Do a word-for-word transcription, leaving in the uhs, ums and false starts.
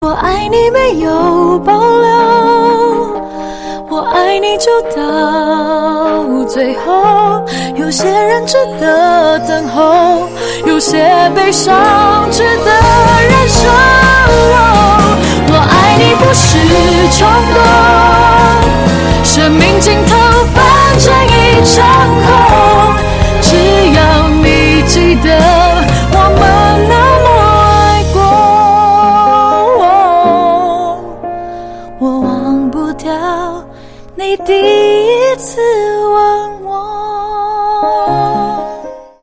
我爱你没有保留，我爱你就到最后。有些人值得等候，有些悲伤值得忍受。我爱你不是冲动，生命尽头